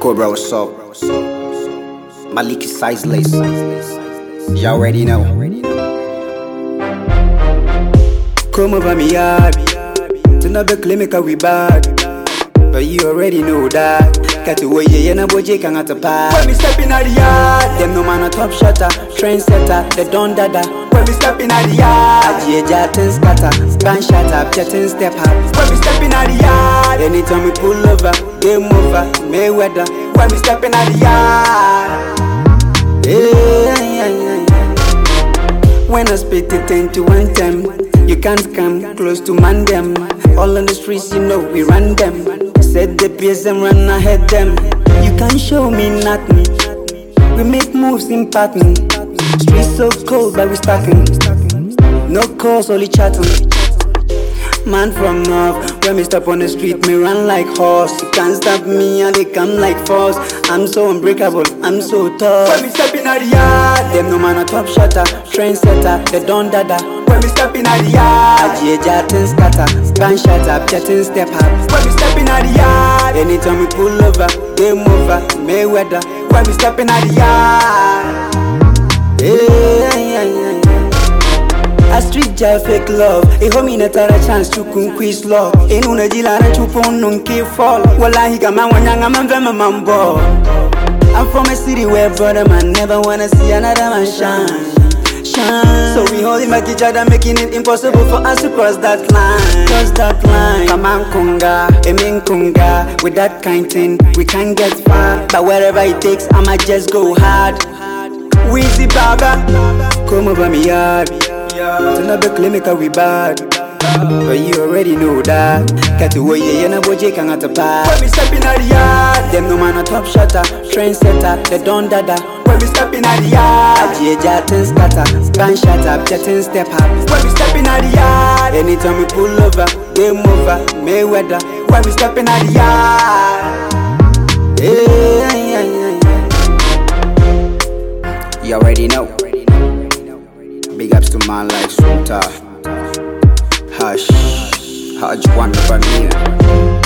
Cobra, what's up? Malik is sizeless. You already know. Come over me yard. Tonight be claim make we bad, but you already know that. Got to way you na boje can at the park. When we step in the yard, them no man a top shutter, trendsetter, they don't dada. When we step in the yard, Ajieja ten scatter, band shatter, jetting step up. When we step in the yard, anytime we pull over, game over, Mayweather. When we step in the yard, when I spit it 10 to 1 10, you can't come close to man them. All on the streets, you know we run them. Set the pace and run ahead them. You can't show me nothing. We make moves in pattern. Streets so cold, but we stacking. No calls, only chatting. Man from north, when we step on the street, me run like horse. You can't stop me and they come like force. I'm so unbreakable, I'm so tough. When we step in the yard, them no man a top shutter, trendsetter, they don't dada. When we step in the yard, Ajieja ten scatter, band shatter, jetting step up. When we step in the yard, anytime we pull over, game over, Mayweather. When we step in the yard, a street jail fake love. A homie not a chance to conquist love. In una jila na chupon nunki fall. Wallahi kama wanyanga man mambo. I'm from a city where brother man never wanna see another man shine. So we holding back each other, making it impossible for us to cross that line. Cross that line. Come on, kunga, emin kunga. With that kind thing, we can't get far. But wherever it takes, I'ma just go hard. Weezy Baba, come over me yard. Tonight be claim make we bad, but you already know that. Got to way you na boje can at the park. When we step in the yard, them no man a top shutter, trendsetter, they don't dada. When we step in the yard, Ajieja ten scatter, band shatter, jetting step up. When we step in the yard, anytime we pull over, game over, Mayweather. When we step in the yard, you already know. Big ups to man like Sulta, Hush, Haj one for me.